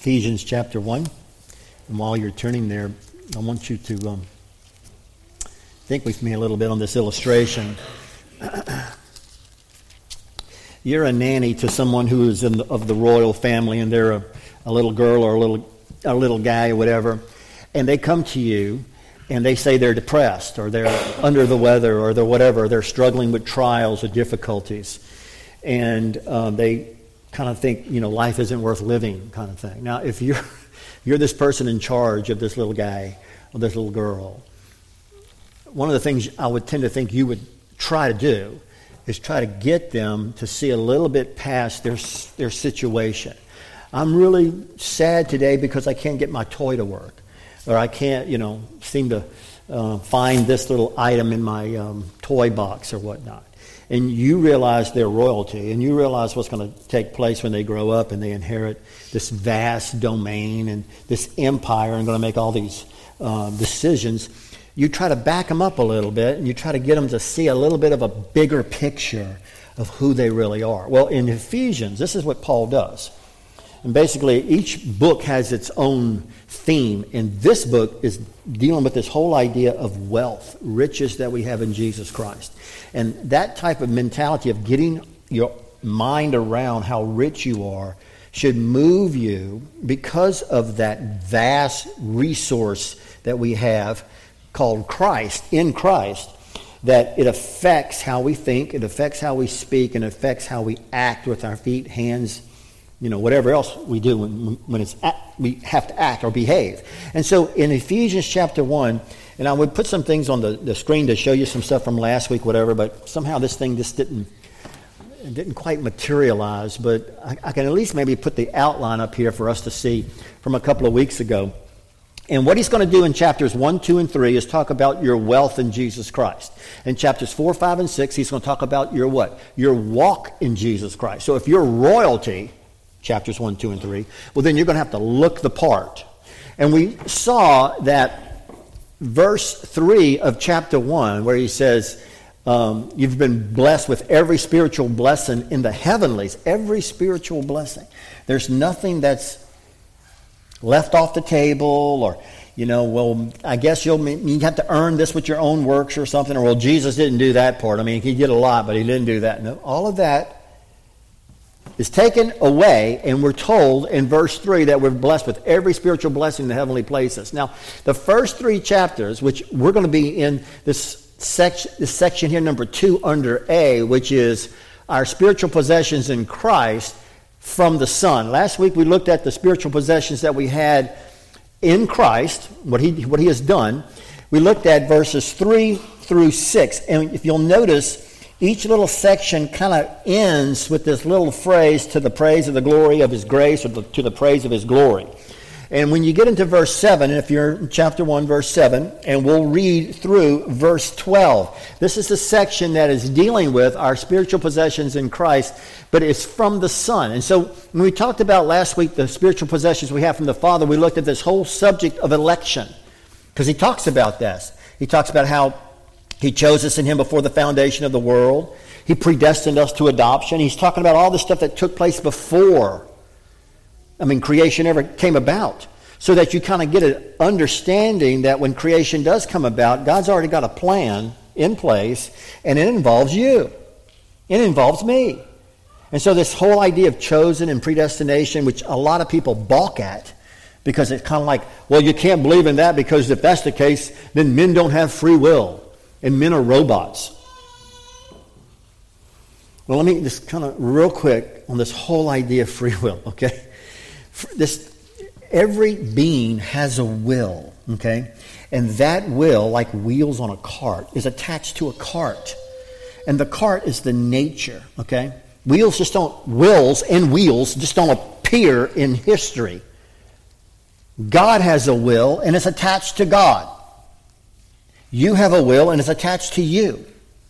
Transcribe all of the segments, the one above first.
Ephesians chapter 1. And while you're turning there, I want you to think with me a little bit on this illustration. You're a nanny to someone who is of the royal family, and they're a little girl or a little guy or whatever, and they come to you and they say they're depressed or they're under the weather or they're whatever, they're struggling with trials or difficulties, and they kind of think, life isn't worth living kind of thing. Now, if you're this person in charge of this little guy or this little girl, one of the things I would tend to think you would try to do is try to get them to see a little bit past their situation. I'm really sad today because I can't get my toy to work, or I can't, seem to find this little item in my toy box or whatnot. And you realize their royalty, and you realize what's going to take place when they grow up and they inherit this vast domain and this empire and going to make all these decisions. You try to back them up a little bit, and you try to get them to see a little bit of a bigger picture of who they really are. Well, in Ephesians, this is what Paul does. And basically, each book has its own theme, and this book is dealing with this whole idea of wealth, riches that we have in Jesus Christ. And that type of mentality of getting your mind around how rich you are should move you because of that vast resource that we have called Christ, in Christ, that it affects how we think, it affects how we speak, and it affects how we act with our feet, hands, whatever else we do when we have to act or behave. And so in Ephesians chapter 1, and I would put some things on the screen to show you some stuff from last week, whatever, but somehow this thing just didn't quite materialize. But I can at least maybe put the outline up here for us to see from a couple of weeks ago. And what he's going to do in chapters 1, 2, and 3 is talk about your wealth in Jesus Christ. In chapters 4, 5, and 6, he's going to talk about your what? Your walk in Jesus Christ. So if you're royalty, chapters 1, 2, and 3, well, then you're going to have to look the part. And we saw that verse 3 of chapter 1, where he says, you've been blessed with every spiritual blessing in the heavenlies, every spiritual blessing. There's nothing that's left off the table, or, I guess you have to earn this with your own works or something, or, well, Jesus didn't do that part. I mean, he did a lot, but he didn't do that. No, all of that is taken away, and we're told in verse 3 that we're blessed with every spiritual blessing in the heavenly places. Now, the first 3 chapters, which we're going to be in this section here, number 2 under A, which is our spiritual possessions in Christ from the Son. Last week we looked at the spiritual possessions that we had in Christ, what he has done. We looked at verses 3 through 6, and if you'll notice, each little section kind of ends with this little phrase, to the praise of the glory of his grace, or to the praise of his glory. And when you get into verse 7, and if you're in chapter 1, verse 7, and we'll read through verse 12. This is the section that is dealing with our spiritual possessions in Christ, but it's from the Son. And so when we talked about last week the spiritual possessions we have from the Father, we looked at this whole subject of election, because he talks about this. He talks about how he chose us in him before the foundation of the world. He predestined us to adoption. He's talking about all the stuff that took place before creation ever came about, so that you kind of get an understanding that when creation does come about, God's already got a plan in place, and it involves you. It involves me. And so this whole idea of chosen and predestination, which a lot of people balk at, because it's kind of like, well, you can't believe in that, because if that's the case, then men don't have free will, and men are robots. Well, let me just kind of real quick on this whole idea of free will, okay? Every being has a will, okay? And that will, like wheels on a cart, is attached to a cart. And the cart is the nature, okay? Wills just don't appear in history. God has a will, and it's attached to God. You have a will, and it's attached to you.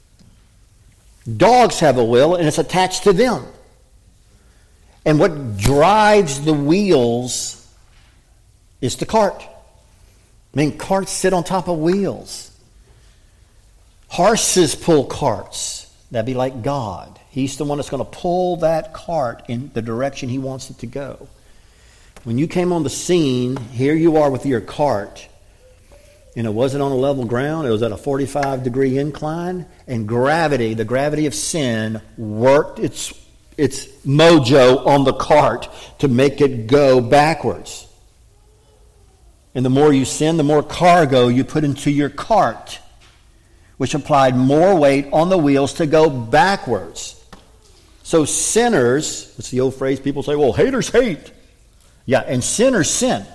Dogs have a will, and it's attached to them. And what drives the wheels is the cart. Carts sit on top of wheels. Horses pull carts. That'd be like God. He's the one that's going to pull that cart in the direction he wants it to go. When you came on the scene, here you are with your cart. And it wasn't on a level ground. It was at a 45-degree incline. And gravity, the gravity of sin, worked its mojo on the cart to make it go backwards. And the more you sin, the more cargo you put into your cart, which applied more weight on the wheels to go backwards. So sinners, what's the old phrase people say? Well, haters hate. Yeah, and sinners sin.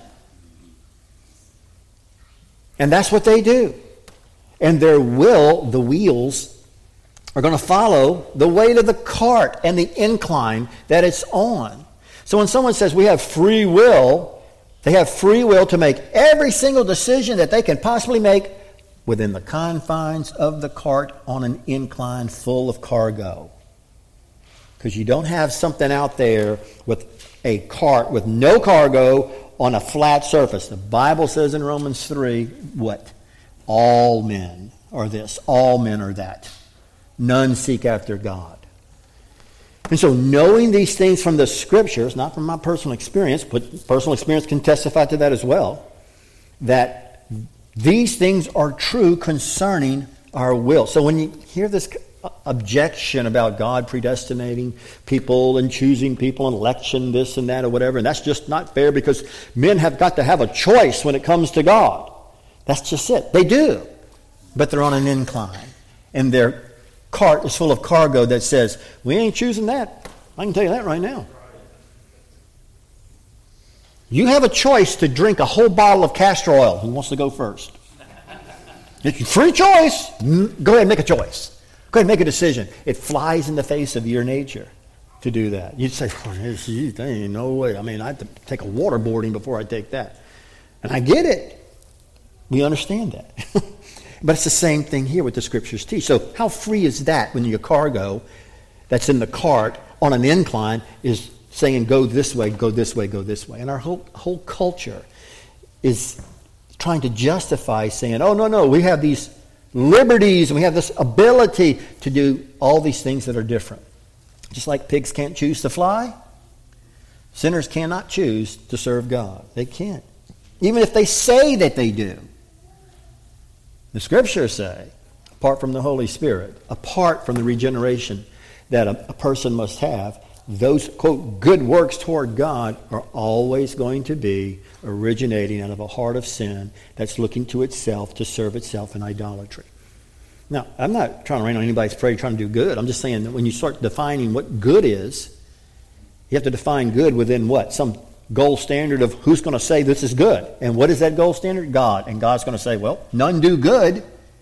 And that's what they do. And their will, the wheels, are going to follow the weight of the cart and the incline that it's on. So when someone says we have free will, they have free will to make every single decision that they can possibly make within the confines of the cart on an incline full of cargo. Because you don't have something out there with a cart with no cargo on a flat surface. The Bible says in Romans 3, what? All men are this. All men are that. None seek after God. And so knowing these things from the Scriptures, not from my personal experience, but personal experience can testify to that as well, that these things are true concerning our will. So when you hear this objection about God predestinating people and choosing people and election this and that or whatever, and that's just not fair because men have got to have a choice when it comes to God. That's just it. They do. But they're on an incline. And their cart is full of cargo that says, we ain't choosing that. I can tell you that right now. You have a choice to drink a whole bottle of castor oil. Who wants to go first? It's your free choice. Go ahead and make a choice. Go ahead and make a decision. It flies in the face of your nature to do that. You'd say, oh, there ain't no way. I mean, I have to take a waterboarding before I take that. And I get it. We understand that. But it's the same thing here with the Scriptures teach. So how free is that when your cargo that's in the cart on an incline is saying go this way, go this way, go this way. And our whole culture is trying to justify saying, oh, no, we have these liberties and we have this ability to do all these things that are different. Just like pigs can't choose to fly, sinners cannot choose to serve God. They can't. Even if they say that they do. The Scriptures say, apart from the Holy Spirit, apart from the regeneration that a person must have, those, quote, good works toward God are always going to be originating out of a heart of sin that's looking to itself to serve itself in idolatry. Now, I'm not trying to rain on anybody's parade trying to do good. I'm just saying that when you start defining what good is, you have to define good within what? Some gold standard of who's going to say this is good. And what is that gold standard? God. And God's going to say, well, none do good.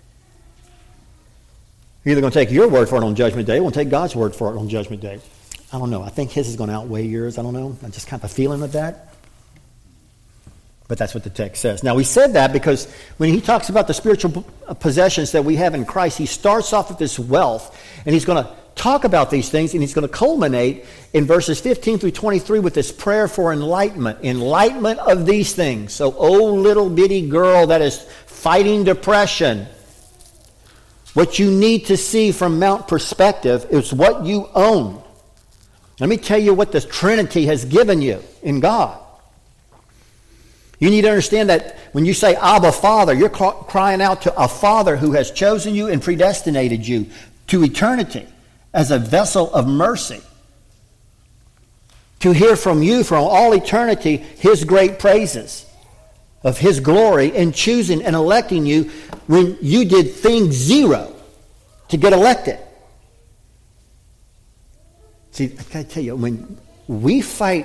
You're either going to take your word for it on Judgment Day or we'll take God's word for it on Judgment Day. I don't know. I think his is going to outweigh yours. I don't know. I just kind of a feeling of that. But that's what the text says. Now, we said that because when he talks about the spiritual possessions that we have in Christ, he starts off with this wealth, and he's going to talk about these things, and he's going to culminate in verses 15 through 23 with this prayer for enlightenment of these things. So, oh, little bitty girl that is fighting depression, what you need to see from Mount Perspective is what you own. Let me tell you what the Trinity has given you in God. You need to understand that when you say Abba Father, you're crying out to a Father who has chosen you and predestinated you to eternity as a vessel of mercy. To hear from you from all eternity his great praises of his glory in choosing and electing you when you did thing zero to get elected. See, I gotta tell you, when we fight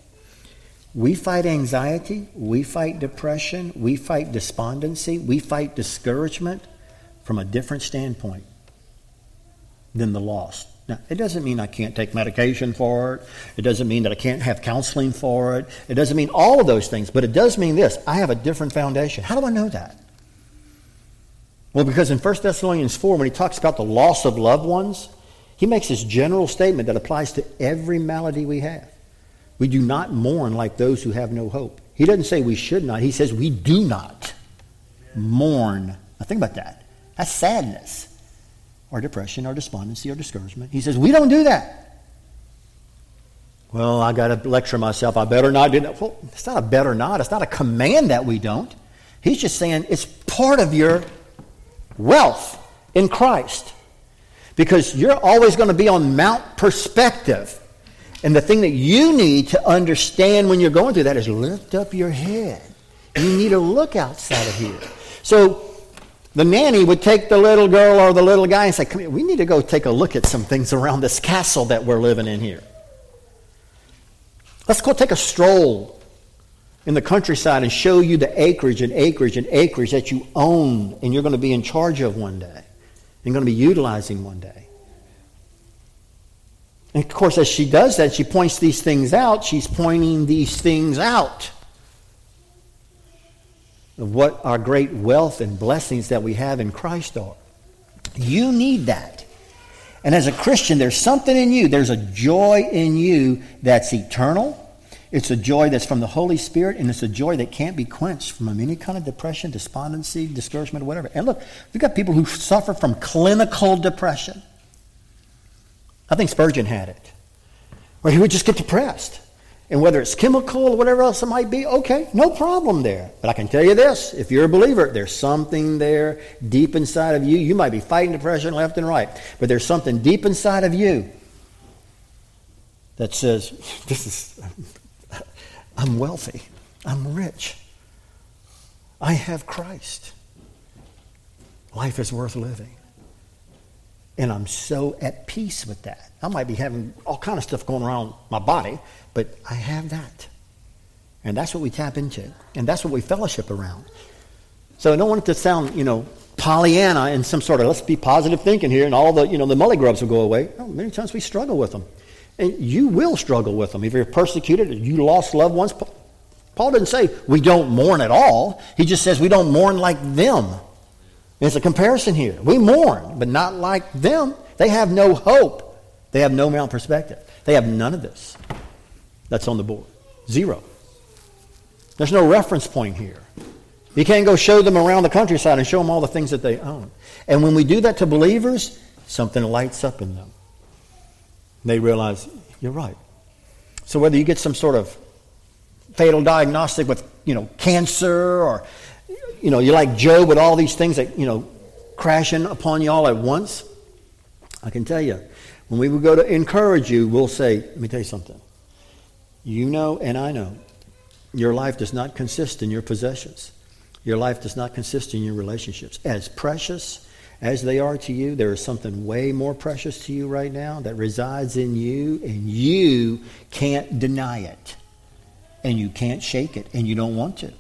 anxiety, we fight depression, we fight despondency, we fight discouragement from a different standpoint than the lost. Now, it doesn't mean I can't take medication for it. It doesn't mean that I can't have counseling for it. It doesn't mean all of those things, but it does mean this. I have a different foundation. How do I know that? Well, because in 1 Thessalonians 4, when he talks about the loss of loved ones, he makes this general statement that applies to every malady we have. We do not mourn like those who have no hope. He doesn't say we should not. He says we do not mourn. Now think about that. That's sadness, or depression, or despondency, or discouragement. He says we don't do that. Well, I got to lecture myself. I better not do that. Well, it's not a better not. It's not a command that we don't. He's just saying it's part of your wealth in Christ. Because you're always going to be on Mount Perspective. And the thing that you need to understand when you're going through that is lift up your head. You need to look outside of here. So the nanny would take the little girl or the little guy and say, come here, we need to go take a look at some things around this castle that we're living in here. Let's go take a stroll in the countryside and show you the acreage and acreage and acreage that you own and you're going to be in charge of one day. You're going to be utilizing one day. And of course, as she does that, she points these things out. She's pointing these things out of what our great wealth and blessings that we have in Christ are. You need that. And as a Christian, there's something in you. There's a joy in you that's eternal. It's a joy that's from the Holy Spirit, and it's a joy that can't be quenched from any kind of depression, despondency, discouragement, or whatever. And look, we've got people who suffer from clinical depression. I think Spurgeon had it, where he would just get depressed. And whether it's chemical or whatever else it might be, okay, no problem there. But I can tell you this, if you're a believer, there's something there deep inside of you. You might be fighting depression left and right, but there's something deep inside of you that says, I'm wealthy, I'm rich, I have Christ. Life is worth living. And I'm so at peace with that. I might be having all kind of stuff going around my body, but I have that. And that's what we tap into. And that's what we fellowship around. So I don't want it to sound, Pollyanna and some sort of, let's be positive thinking here, and all the, the mully-grubs will go away. No, many times we struggle with them. And you will struggle with them. If you're persecuted, or you lost loved ones, Paul didn't say we don't mourn at all. He just says we don't mourn like them. There's a comparison here. We mourn, but not like them. They have no hope. They have no Mount Perspective. They have none of this. That's on the board. Zero. There's no reference point here. You can't go show them around the countryside and show them all the things that they own. And when we do that to believers, something lights up in them. They realize, you're right. So whether you get some sort of fatal diagnostic with, cancer, or you're like Job with all these things that, crashing upon you all at once. I can tell you, when we would go to encourage you, we'll say, let me tell you something. You know and I know, your life does not consist in your possessions. Your life does not consist in your relationships. As precious as they are to you, there is something way more precious to you right now that resides in you, and you can't deny it. And you can't shake it, and you don't want to.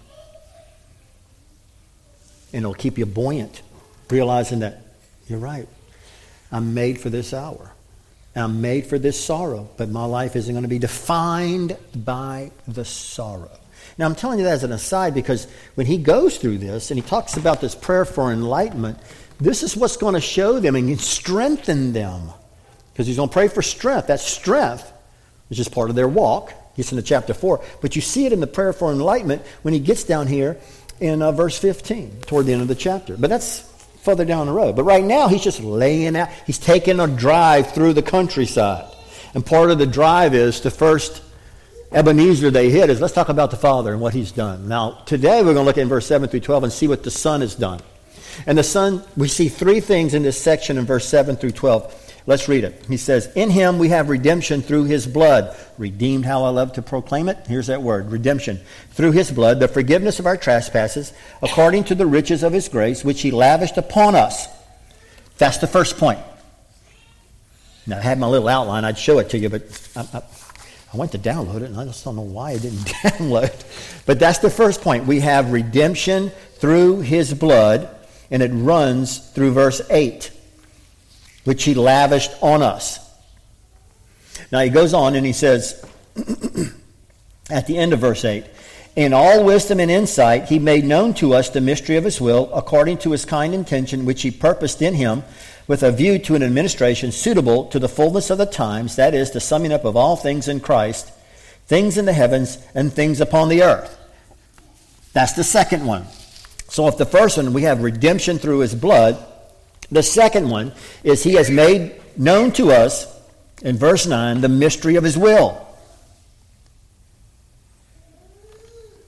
And it'll keep you buoyant, realizing that you're right. I'm made for this hour. I'm made for this sorrow, but my life isn't going to be defined by the sorrow. Now, I'm telling you that as an aside because when he goes through this and he talks about this prayer for enlightenment, this is what's going to show them and strengthen them. Because he's going to pray for strength. That strength, which is part of their walk, gets into chapter 4. But you see it in the prayer for enlightenment when he gets down here in verse 15, toward the end of the chapter. But that's further down the road. But right now, he's just laying out. He's taking a drive through the countryside. And part of the drive is the first Ebenezer they hit is let's talk about the Father and what he's done. Now, today we're going to look at verse 7 through 12 and see what the Son has done. And the Son, we see three things in this section in verse 7 through 12. Let's read it. He says, in him we have redemption through his blood. Redeemed, how I love to proclaim it. Here's that word, redemption. Through his blood, the forgiveness of our trespasses, according to the riches of his grace, which he lavished upon us. That's the first point. Now, I had my little outline. I'd show it to you, but I went to download it, and I just don't know why I didn't download. But that's the first point. We have redemption through his blood, and it runs through verse 8. Which he lavished on us. Now he goes on and he says, at the end of verse 8, in all wisdom and insight he made known to us the mystery of his will, according to his kind intention, which he purposed in him, with a view to an administration suitable to the fullness of the times, that is, the summing up of all things in Christ, things in the heavens and things upon the earth. That's the second one. So if the first one, we have redemption through his blood, the second one is he has made known to us, in verse 9, the mystery of his will.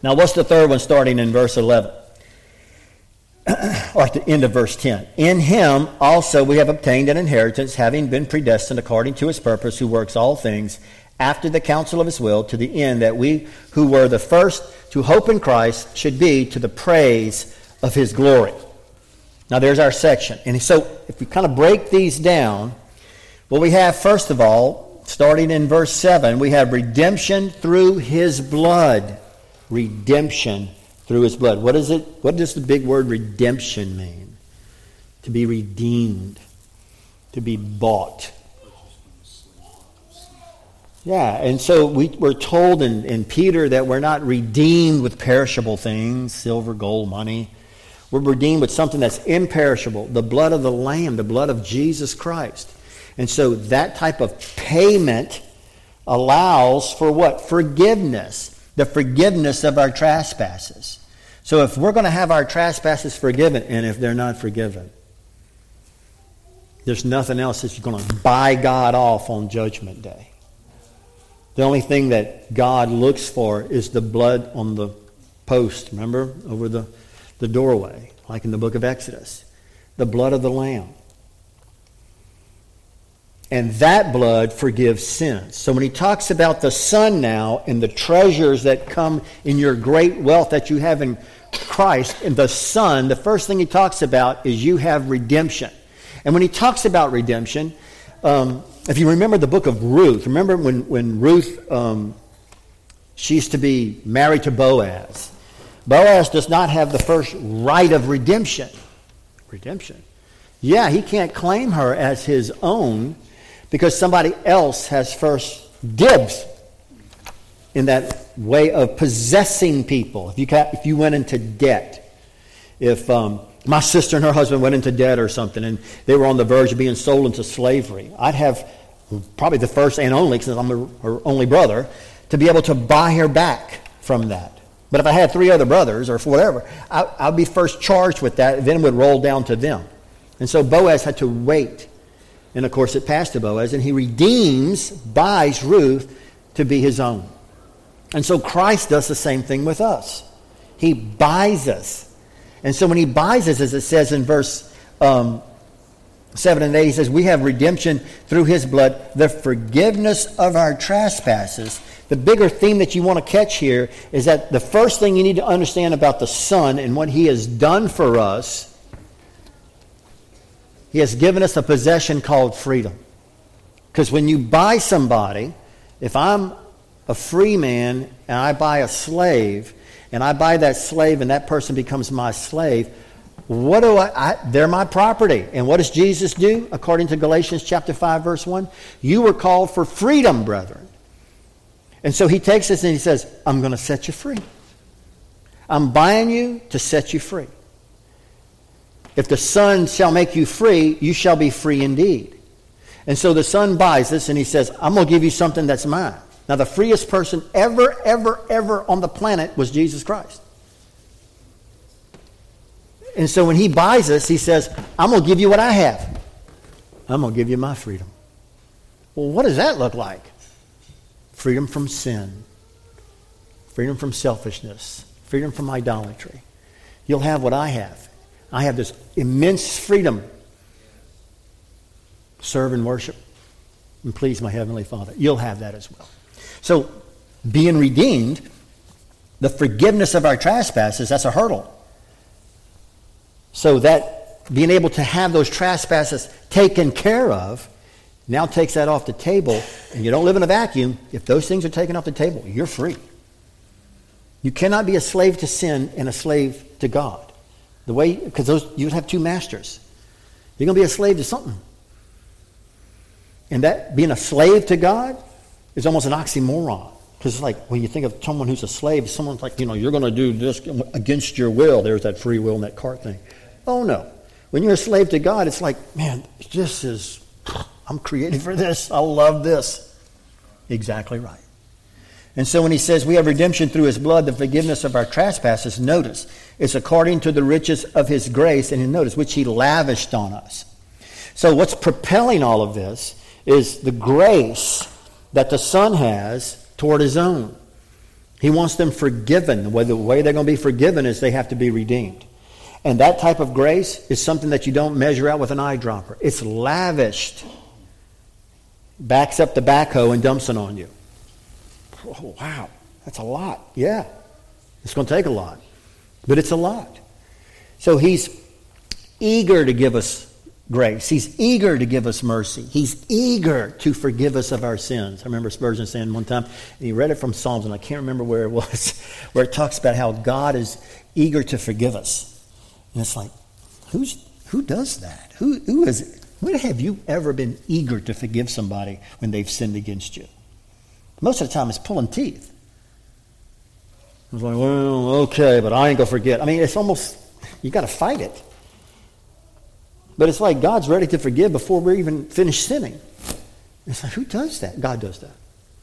Now, what's the third one starting in verse 11? Or at the end of verse 10. In him also we have obtained an inheritance, having been predestined according to his purpose, who works all things after the counsel of his will, to the end that we who were the first to hope in Christ should be to the praise of his glory. Now there's our section. And so if we kind of break these down, what we have, first of all, starting in verse 7, we have redemption through his blood. Redemption through his blood. What is it? What does the big word redemption mean? To be redeemed. To be bought. Yeah, and so we're told in Peter that we're not redeemed with perishable things, silver, gold, money. We're redeemed with something that's imperishable, the blood of the Lamb, the blood of Jesus Christ. And so that type of payment allows for what? Forgiveness. The forgiveness of our trespasses. So if we're going to have our trespasses forgiven, and if they're not forgiven, there's nothing else that's going to buy God off on Judgment Day. The only thing that God looks for is the blood on the post, remember, over the doorway, like in the book of Exodus. The blood of the Lamb. And that blood forgives sins. So when he talks about the Son now and the treasures that come in your great wealth that you have in Christ, and the Son, the first thing he talks about is you have redemption. And when he talks about redemption, if you remember the book of Ruth, remember when Ruth, she used to be married to Boaz. Boaz does not have the first right of redemption. Redemption. Yeah, he can't claim her as his own because somebody else has first dibs in that way of possessing people. If you went into debt, if my sister and her husband went into debt or something and they were on the verge of being sold into slavery, I'd have probably the first and only, because I'm her only brother, to be able to buy her back from that. But if I had 3 other brothers or whatever, I'd be first charged with that, then it would roll down to them. And so Boaz had to wait. And of course it passed to Boaz, and he buys Ruth to be his own. And so Christ does the same thing with us. He buys us. And so when he buys us, as it says in verse 7 and 8, he says, we have redemption through his blood, the forgiveness of our trespasses. The bigger theme that you want to catch here is that the first thing you need to understand about the Son and what he has done for us, he has given us a possession called freedom. Because when you buy somebody, if I'm a free man and I buy a slave, and I buy that slave and that person becomes my slave, what do they're my property. And what does Jesus do? According to Galatians chapter 5, verse 1, you were called for freedom, brethren. And so he takes us and he says, I'm going to set you free. I'm buying you to set you free. If the Son shall make you free, you shall be free indeed. And so the Son buys us and he says, I'm going to give you something that's mine. Now the freest person ever on the planet was Jesus Christ. And so when he buys us, he says, I'm going to give you what I have. I'm going to give you my freedom. Well, what does that look like? Freedom from sin. Freedom from selfishness. Freedom from idolatry. You'll have what I have. I have this immense freedom. Serve and worship and please my Heavenly Father. You'll have that as well. So, being redeemed, the forgiveness of our trespasses, that's a hurdle. So that being able to have those trespasses taken care of now takes that off the table, and you don't live in a vacuum. If those things are taken off the table, you're free. You cannot be a slave to sin and a slave to God. Because you have 2 masters. You're going to be a slave to something. And that being a slave to God is almost an oxymoron. Because it's like when you think of someone who's a slave, someone's like, you're going to do this against your will. There's that free will and that cart thing. Oh, no. When you're a slave to God, it's like, man, I'm created for this. I love this. Exactly right. And so when he says we have redemption through his blood, the forgiveness of our trespasses, notice, it's according to the riches of his grace, and notice, which he lavished on us. So what's propelling all of this is the grace that the Son has toward his own. He wants them forgiven. The way they're going to be forgiven is they have to be redeemed. And that type of grace is something that you don't measure out with an eyedropper. It's lavished. Backs up the backhoe and dumps it on you. Oh, wow. That's a lot. Yeah. It's going to take a lot. But it's a lot. So he's eager to give us grace. He's eager to give us mercy. He's eager to forgive us of our sins. I remember Spurgeon saying one time, and he read it from Psalms, and I can't remember where it was, where it talks about how God is eager to forgive us. And it's like, who does that? When have you ever been eager to forgive somebody when they've sinned against you? Most of the time it's pulling teeth. It's like, well, okay, but I ain't going to forget. I mean, it's almost, you got to fight it. But it's like God's ready to forgive before we're even finished sinning. It's like, who does that? God does that.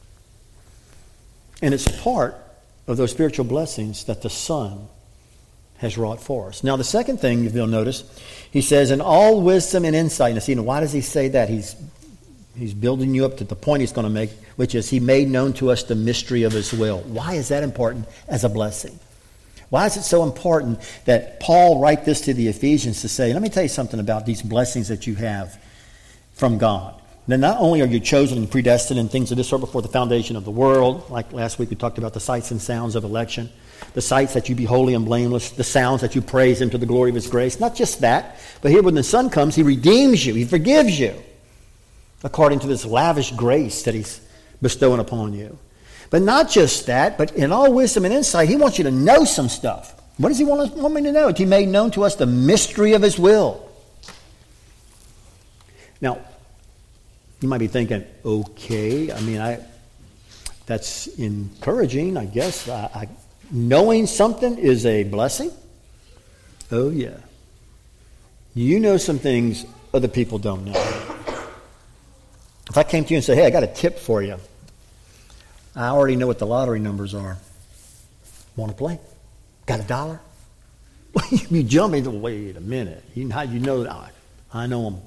And it's part of those spiritual blessings that the Son has wrought for us. Now, the second thing you'll notice, he says, in all wisdom and insight. Now, see, why does he say that? He's building you up to the point he's going to make, which is he made known to us the mystery of his will. Why is that important as a blessing? Why is it so important that Paul write this to the Ephesians to say, let me tell you something about these blessings that you have from God. Now, not only are you chosen and predestined and things of this sort before the foundation of the world, like last week we talked about the sights and sounds of election, the sights that you be holy and blameless, the sounds that you praise him to the glory of his grace. Not just that, but here when the Son comes, he redeems you, he forgives you, according to this lavish grace that he's bestowing upon you. But not just that, but in all wisdom and insight, he wants you to know some stuff. What does he want me to know? He made known to us the mystery of his will. Now, you might be thinking, okay, I mean, that's encouraging, I guess. Knowing something is a blessing. Oh, yeah. You know some things other people don't know. If I came to you and said, hey, I got a tip for you. I already know what the lottery numbers are. Want to play? Got $1? You jump into, wait a minute. How do you know that? I know them.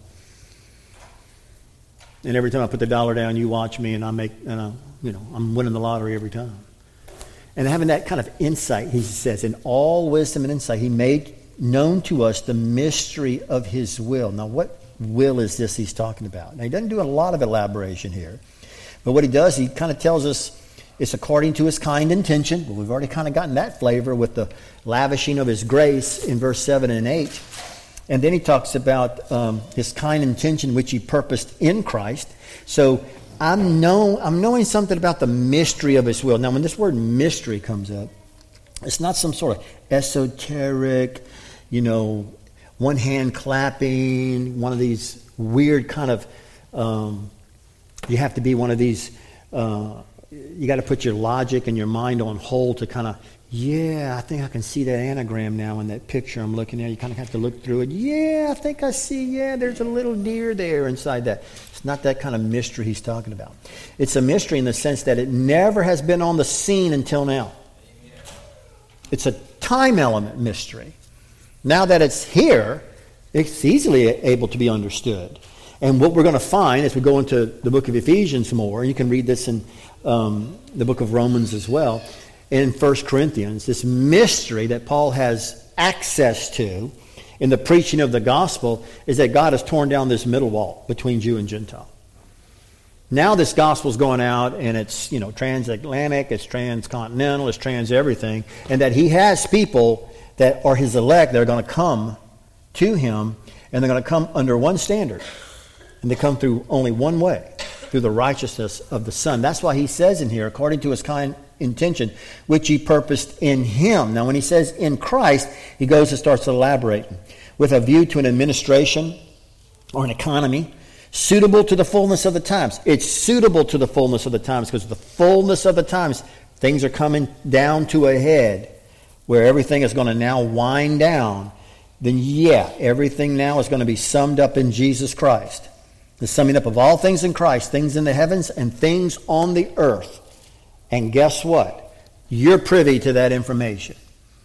And every time I put the $1 down, you watch me, and I'm winning the lottery every time. And having that kind of insight, he says, in all wisdom and insight, he made known to us the mystery of his will. Now, what will is this he's talking about? Now, he doesn't do a lot of elaboration here. But what he does, he kind of tells us it's according to his kind intention. Well, we've already kind of gotten that flavor with the lavishing of his grace in verse 7 and 8. And then he talks about his kind intention which he purposed in Christ. So I'm knowing something about the mystery of his will. Now, when this word mystery comes up, it's not some sort of esoteric, one hand clapping, one of these weird kind of, you have to be one of these, you got to put your logic and your mind on hold to kind of, I think I can see that anagram now in that picture I'm looking at. You kind of have to look through it. I think I see, there's a little deer there inside that. It's not that kind of mystery he's talking about. It's a mystery in the sense that it never has been on the scene until now. It's a time element mystery. Now that it's here, it's easily able to be understood. And what we're going to find as we go into the book of Ephesians more, and you can read this in the book of Romans as well, in 1 Corinthians, this mystery that Paul has access to in the preaching of the gospel is that God has torn down this middle wall between Jew and Gentile. Now this gospel's going out, and it's transatlantic, it's transcontinental, it's trans everything, and that he has people that are his elect that are going to come to him, and they're going to come under one standard. And they come through only one way, through the righteousness of the Son. That's why he says in here, according to his kind intention, which he purposed in him. Now, when he says in Christ, he goes and starts elaborating. With a view to an administration or an economy suitable to the fullness of the times. It's suitable to the fullness of the times because the fullness of the times, things are coming down to a head where everything is going to now wind down. Then, everything now is going to be summed up in Jesus Christ. The summing up of all things in Christ, things in the heavens and things on the earth. And guess what? You're privy to that information.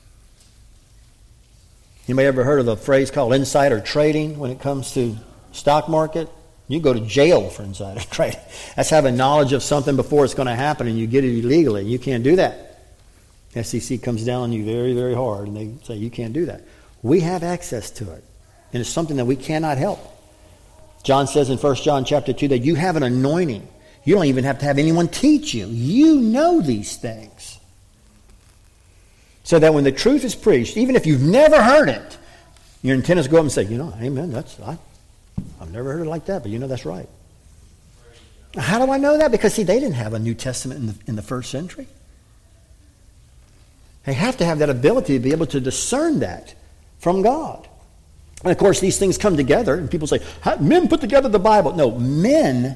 Anybody ever heard of the phrase called insider trading when it comes to stock market? You go to jail for insider trading. That's having knowledge of something before it's going to happen and you get it illegally. You can't do that. SEC comes down on you very, very hard, and they say you can't do that. We have access to it, and it's something that we cannot help. John says in 1 John chapter 2 that you have an anointing. You don't even have to have anyone teach you. You know these things. So that when the truth is preached, even if you've never heard it, your intent is to go up and say, amen, I've never heard it like that, but that's right. How do I know that? Because, see, they didn't have a New Testament in the first century. They have to have that ability to be able to discern that from God. And, of course, these things come together, and people say, men put together the Bible. No, men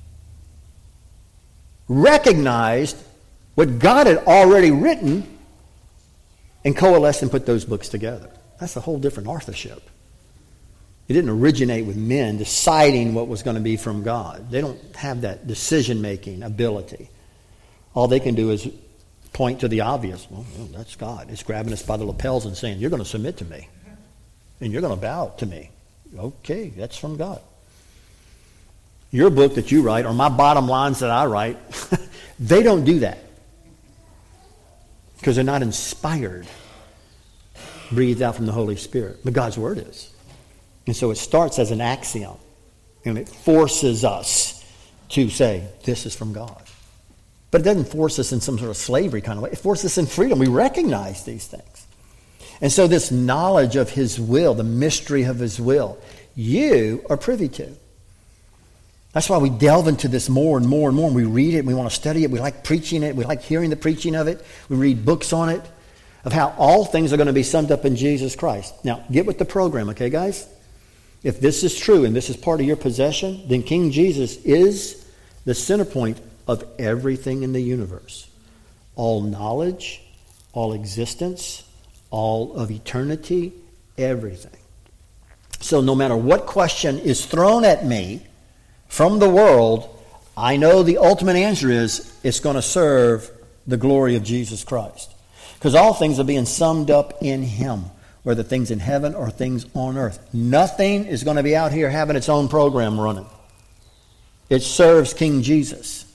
recognized what God had already written and coalesced and put those books together. That's a whole different authorship. It didn't originate with men deciding what was going to be from God. They don't have that decision-making ability. All they can do is point to the obvious. Well, that's God. It's grabbing us by the lapels and saying, you're going to submit to me. And you're going to bow to me. Okay, that's from God. Your book that you write, or my bottom lines that I write, they don't do that. Because they're not inspired, breathed out from the Holy Spirit. But God's Word is. And so it starts as an axiom. And it forces us to say, this is from God. But it doesn't force us in some sort of slavery kind of way. It forces us in freedom. We recognize these things. And so this knowledge of His will, the mystery of His will, you are privy to. That's why we delve into this more and more and more. And we read it. We want to study it. We like preaching it. We like hearing the preaching of it. We read books on it, of how all things are going to be summed up in Jesus Christ. Now, get with the program, okay, guys? If this is true and this is part of your possession, then King Jesus is the center point of everything in the universe. All knowledge, all existence, all of eternity, everything. So no matter what question is thrown at me from the world, I know the ultimate answer is it's going to serve the glory of Jesus Christ. Because all things are being summed up in Him, whether things in heaven or things on earth. Nothing is going to be out here having its own program running. It serves King Jesus.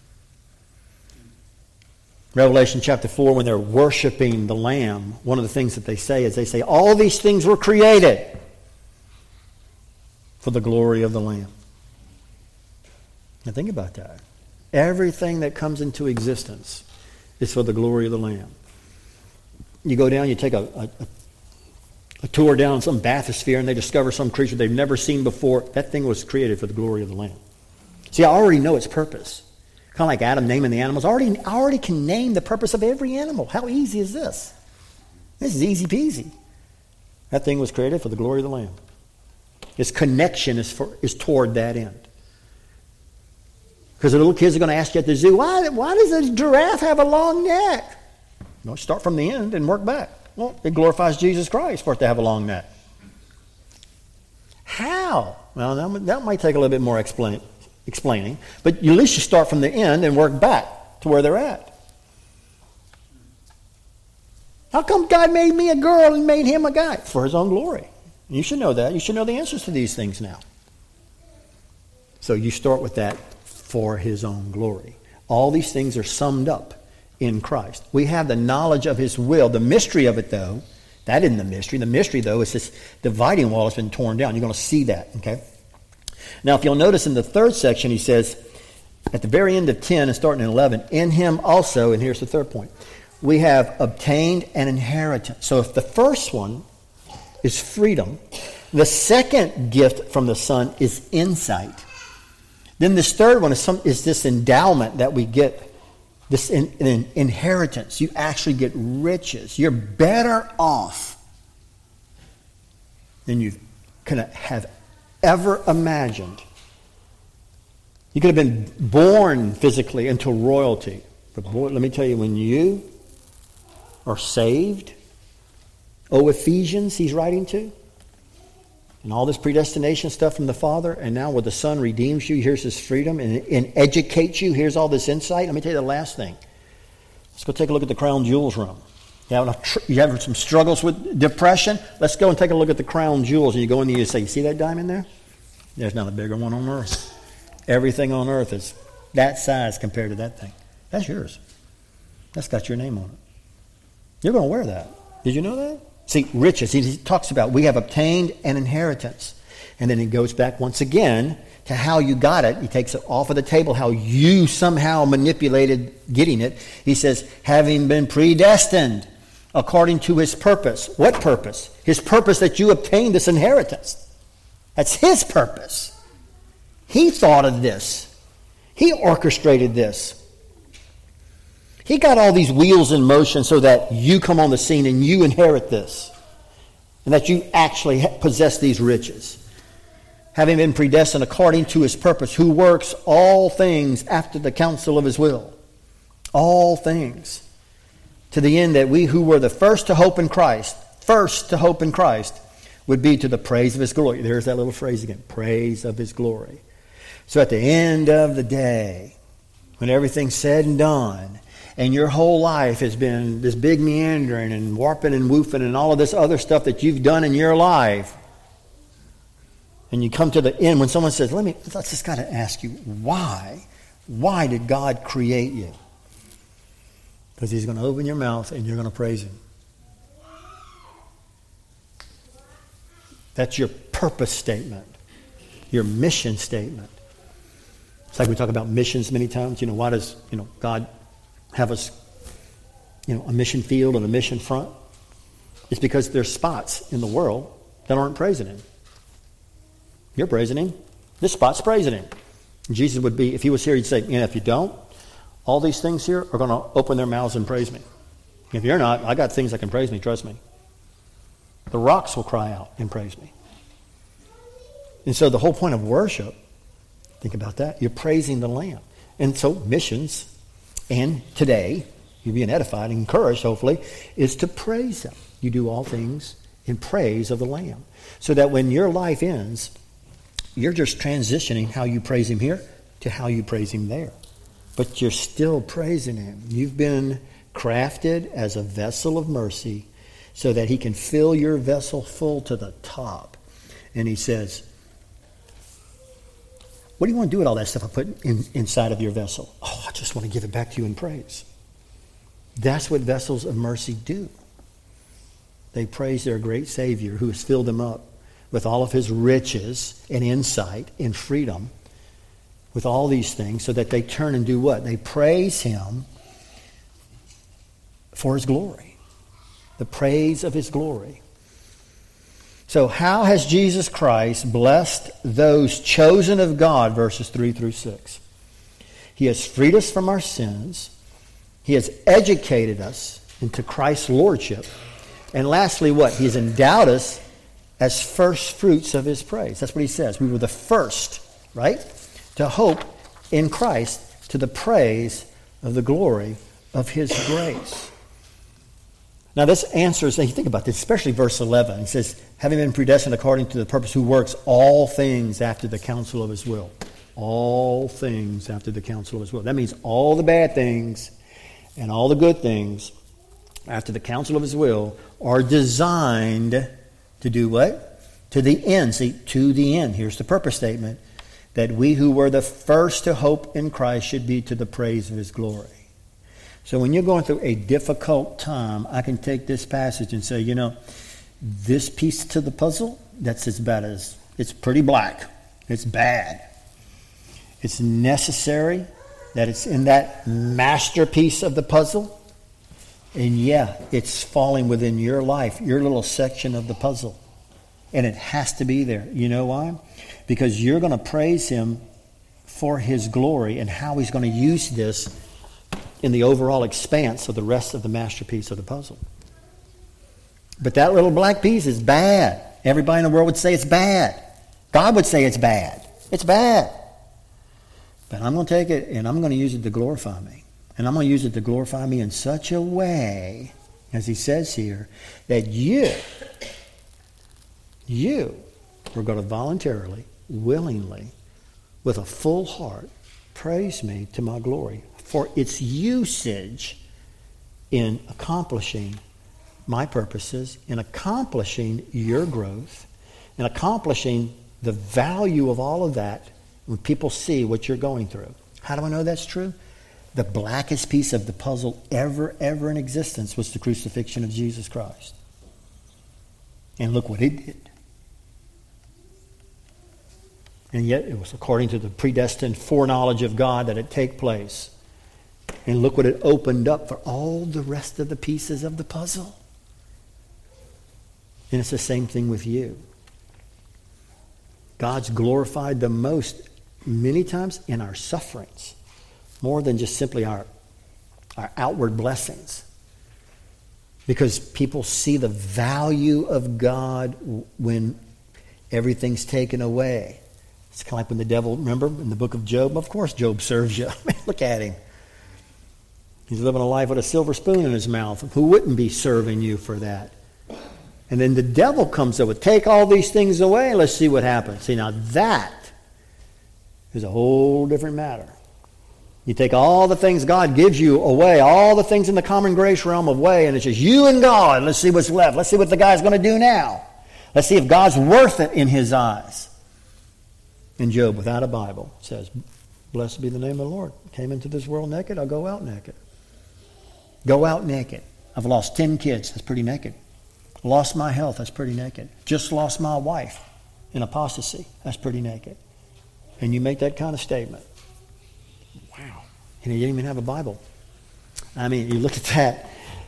Revelation chapter 4, when they're worshiping the Lamb, one of the things that they say, all these things were created for the glory of the Lamb. Now think about that. Everything that comes into existence is for the glory of the Lamb. You go down, you take a tour down some bathysphere, and they discover some creature they've never seen before. That thing was created for the glory of the Lamb. See, I already know its purpose. Kind of like Adam naming the animals. I already can name the purpose of every animal. How easy is this? This is easy peasy. That thing was created for the glory of the Lamb. Its connection is toward that end. Because the little kids are going to ask you at the zoo, why does a giraffe have a long neck? Start from the end and work back. Well, it glorifies Jesus Christ for it to have a long neck. How? Well, that might take a little bit more explaining, but at least you start from the end and work back to where they're at. How come God made me a girl and made him a guy? For His own glory. You should know that. You should know the answers to these things now. So you start with that, for His own glory. All these things are summed up in Christ. We have the knowledge of His will. The mystery of it, though, that isn't the mystery. The mystery, though, is this dividing wall that's been torn down. You're going to see that, okay? Now, if you'll notice in the third section, he says, at the very end of 10 and starting in 11, in Him also, and here's the third point, we have obtained an inheritance. So if the first one is freedom, the second gift from the Son is insight. Then this third one is this endowment that we get, this inheritance. You actually get riches. You're better off than you could have ever imagined. You could have been born physically into royalty. But boy, let me tell you, when you are saved, Ephesians he's writing to, and all this predestination stuff from the Father, and now where the Son redeems you, here's His freedom, and educates you, here's all this insight. Let me tell you the last thing. Let's go take a look at the Crown Jewels room. You have some struggles with depression? Let's go and take a look at the Crown Jewels. And you go in there and you say, you see that diamond there? There's not a bigger one on earth. Everything on earth is that size compared to that thing. That's yours. That's got your name on it. You're going to wear that. Did you know that? See, riches, he talks about we have obtained an inheritance. And then he goes back once again to how you got it. He takes it off of the table, how you somehow manipulated getting it. He says, having been predestined according to his purpose. What purpose? His purpose that you obtained this inheritance. That's his purpose. He thought of this. He orchestrated this. He got all these wheels in motion so that you come on the scene and you inherit this. And that you actually possess these riches. Having been predestined according to his purpose, who works all things after the counsel of his will. All things. To the end that we who were the first to hope in Christ, would be to the praise of his glory. There's that little phrase again, praise of his glory. So at the end of the day, when everything's said and done, and your whole life has been this big meandering and warping and woofing and all of this other stuff that you've done in your life, and you come to the end when someone says, let's just got to ask you, why? Why did God create you? Because he's going to open your mouth and you're going to praise him. That's your purpose statement, your mission statement. It's like we talk about missions many times. Why does God have us a mission field and a mission front? It's because there's spots in the world that aren't praising him. You're praising him. This spot's praising him. And Jesus would be, if he was here, he'd say, if you don't, all these things here are going to open their mouths and praise me. If you're not, I got things that can praise me, trust me. The rocks will cry out and praise me. And so the whole point of worship, think about that, you're praising the Lamb. And so missions, and today, you're being edified and encouraged, hopefully, is to praise him. You do all things in praise of the Lamb. So that when your life ends, you're just transitioning how you praise him here to how you praise him there. But you're still praising him. You've been crafted as a vessel of mercy so that he can fill your vessel full to the top. And he says, what do you want to do with all that stuff I put inside of your vessel? Oh, I just want to give it back to you in praise. That's what vessels of mercy do. They praise their great Savior who has filled them up with all of his riches and insight and freedom, with all these things, so that they turn and do what? They praise him for his glory. The praise of his glory. So how has Jesus Christ blessed those chosen of God, verses 3 through 6? He has freed us from our sins. He has educated us into Christ's lordship. And lastly, what? He has endowed us as first fruits of his praise. That's what he says. We were the first, right, to hope in Christ to the praise of the glory of his grace. Now this answers, and you think about this, especially verse 11. It says, having been predestined according to the purpose, who works all things after the counsel of his will. All things after the counsel of his will. That means all the bad things and all the good things after the counsel of his will are designed to do what? To the end. See, to the end. Here's the purpose statement. That we who were the first to hope in Christ should be to the praise of his glory. So when you're going through a difficult time, I can take this passage and say, this piece to the puzzle, that's as bad as, it's pretty black. It's bad. It's necessary that it's in that masterpiece of the puzzle. And yeah, it's falling within your life, your little section of the puzzle. And it has to be there. You know why? Because you're going to praise him for his glory and how he's going to use this in the overall expanse of the rest of the masterpiece of the puzzle. But that little black piece is bad. Everybody in the world would say it's bad. God would say it's bad. It's bad. But I'm going to take it and I'm going to use it to glorify me. And I'm going to use it to glorify me in such a way, as he says here, that you are going to voluntarily, willingly, with a full heart, praise me to my glory for its usage in accomplishing my purposes, in accomplishing your growth, in accomplishing the value of all of that when people see what you're going through. How do I know that's true? the blackest piece of the puzzle ever in existence was the crucifixion of Jesus Christ. And look what it did. And yet it was according to the predestined foreknowledge of God that it take place. And look what it opened up for all the rest of the pieces of the puzzle. And it's the same thing with you. God's glorified the most many times in our sufferings, more than just simply our outward blessings. Because people see the value of God when everything's taken away. It's kind of like when the devil, remember, in the book of Job? Of course Job serves you. Look at him. He's living a life with a silver spoon in his mouth. Who wouldn't be serving you for that? And then the devil comes up with, take all these things away, let's see what happens. See, now that is a whole different matter. You take all the things God gives you away, all the things in the common grace realm away, and it's just you and God. Let's see what's left. Let's see what the guy's going to do now. Let's see if God's worth it in his eyes. And Job, without a Bible, says, blessed be the name of the Lord. Came into this world naked, I'll go out naked. Go out naked. I've lost 10 kids, that's pretty naked. Lost my health, that's pretty naked. Just lost my wife in apostasy, that's pretty naked. And you make that kind of statement. Wow. And you didn't even have a Bible. I mean, you look at that,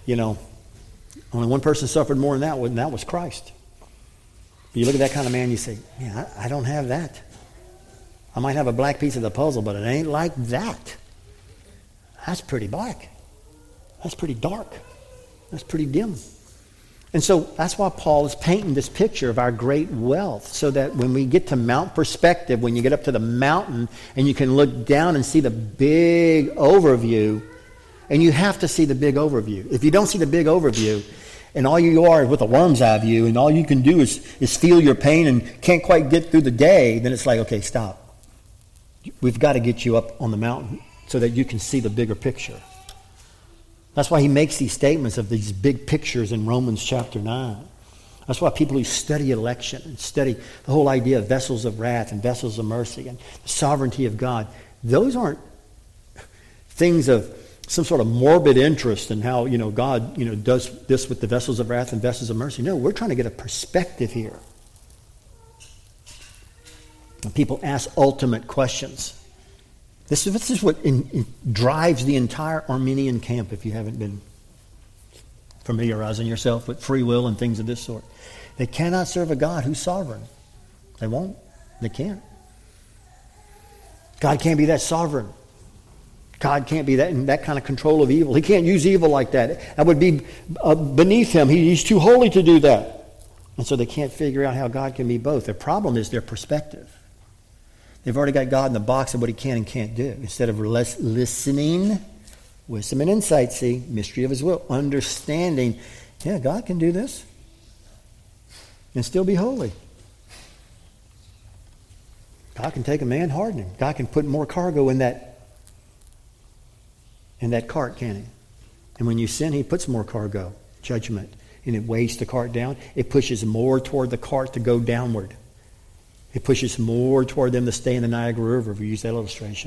only one person suffered more than that, and that was Christ. You look at that kind of man, you say, yeah, I don't have that. I might have a black piece of the puzzle, but it ain't like that. That's pretty black. That's pretty dark. That's pretty dim. And so that's why Paul is painting this picture of our great wealth, so that when we get to Mount Perspective, when you get up to the mountain and you can look down and see the big overview, and you have to see the big overview. If you don't see the big overview, and all you are is with a worm's eye view, and all you can do is feel your pain and can't quite get through the day, then it's like, okay, stop. We've got to get you up on the mountain so that you can see the bigger picture. That's why he makes these statements of these big pictures in Romans chapter 9. That's why people who study election and study the whole idea of vessels of wrath and vessels of mercy and the sovereignty of God, those aren't things of some sort of morbid interest in how, God, does this with the vessels of wrath and vessels of mercy. No, we're trying to get a perspective here. When people ask ultimate questions. This is what drives the entire Arminian camp, if you haven't been familiarizing yourself with free will and things of this sort. They cannot serve a God who's sovereign. They won't. They can't. God can't be that sovereign. God can't be that in that kind of control of evil. He can't use evil like that. That would be beneath him. He's too holy to do that. And so they can't figure out how God can be both. Their problem is their perspective. They've already got God in the box of what he can and can't do. Instead of listening, wisdom and insight, see, mystery of his will, understanding, yeah, God can do this and still be holy. God can take a man, harden him. God can put more cargo in that cart, can he? And when you sin, he puts more cargo, judgment, and it weighs the cart down. It pushes more toward the cart to go downward. It pushes more toward them to stay in the Niagara River, if we use that illustration.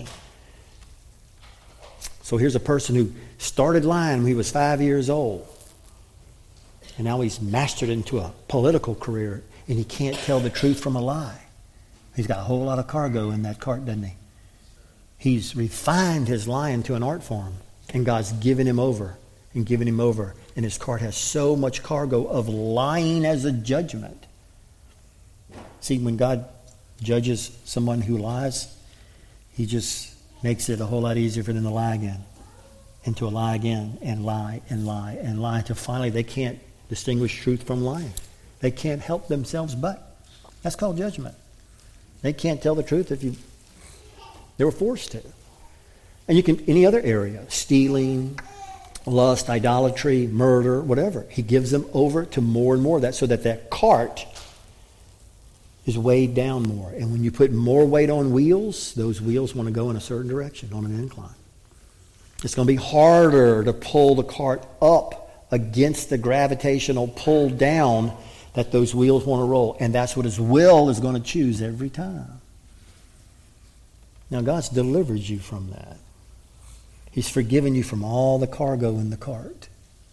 So here's a person who started lying when he was 5 years old. And now he's mastered into a political career, and he can't tell the truth from a lie. He's got a whole lot of cargo in that cart, doesn't he? He's refined his lying to an art form, and God's given him over and given him over. And his cart has so much cargo of lying as a judgment. See, when God judges someone who lies, he just makes it a whole lot easier for them to lie again, and to lie again, and lie, and lie, and lie, until finally they can't distinguish truth from lying. They can't help themselves but. That's called judgment. They can't tell the truth if they were forced to. And you can, any other area, stealing, lust, idolatry, murder, whatever, he gives them over to more and more of that, so that that cart is weighed down more. And when you put more weight on wheels, those wheels want to go in a certain direction on an incline. It's going to be harder to pull the cart up against the gravitational pull down that those wheels want to roll. And that's what his will is going to choose every time. Now, God's delivered you from that. He's forgiven you from all the cargo in the cart.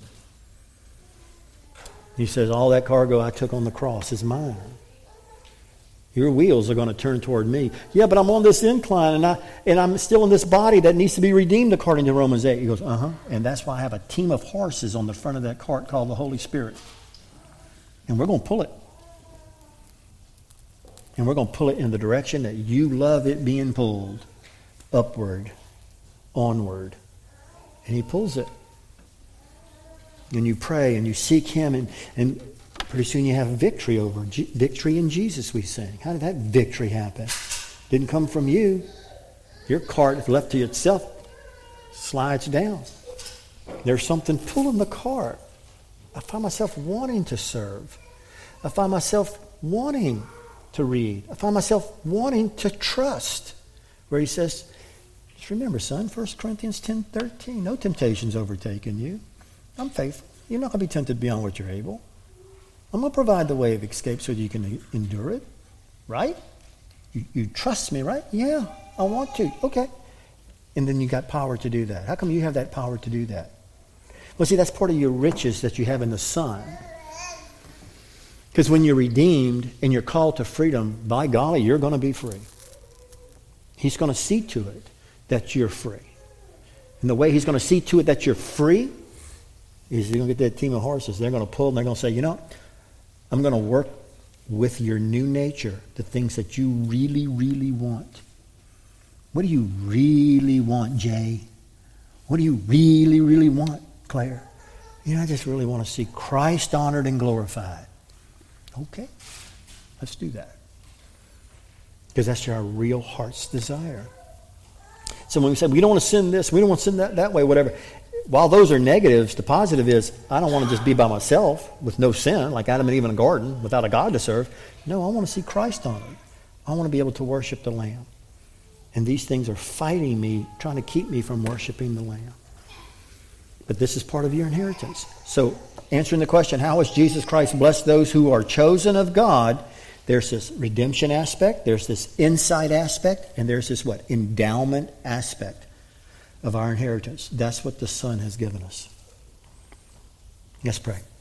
He says, all that cargo I took on the cross is mine. Your wheels are going to turn toward me. Yeah, but I'm on this incline and I'm still in this body that needs to be redeemed according to Romans 8. He goes, And that's why I have a team of horses on the front of that cart called the Holy Spirit. And we're going to pull it. And we're going to pull it in the direction that you love it being pulled. Upward. Onward. And He pulls it. And you pray and you seek Him and pretty soon you have victory over. Victory in Jesus, we sing. How did that victory happen? Didn't come from you. Your cart, if left to itself, slides down. There's something pulling the cart. I find myself wanting to serve. I find myself wanting to read. I find myself wanting to trust. Where He says, just remember, son, 1 Corinthians 10:13, no temptation's overtaken you. I'm faithful. You're not going to be tempted beyond what you're able. I'm going to provide the way of escape so that you can endure it. Right? You trust me, right? Yeah, I want to. Okay. And then you got power to do that. How come you have that power to do that? Well, see, that's part of your riches that you have in the Son. Because when you're redeemed and you're called to freedom, by golly, you're going to be free. He's going to see to it that you're free. And the way He's going to see to it that you're free is you're going to get that team of horses. They're going to pull and they're going to say, I'm going to work with your new nature, the things that you really, really want. What do you really want, Jay? What do you really, really want, Claire? I just really want to see Christ honored and glorified. Okay, let's do that. Because that's our real heart's desire. So when we say, we don't want to sin this, we don't want to sin that way, whatever. While those are negatives, the positive is, I don't want to just be by myself with no sin, like Adam and Eve in a garden, without a God to serve. No, I want to see Christ honored. I want to be able to worship the Lamb. And these things are fighting me, trying to keep me from worshiping the Lamb. But this is part of your inheritance. So, answering the question, how has Jesus Christ blessed those who are chosen of God? There's this redemption aspect, there's this insight aspect, and there's this what? Endowment aspect of our inheritance. That's what the Son has given us. Let's pray.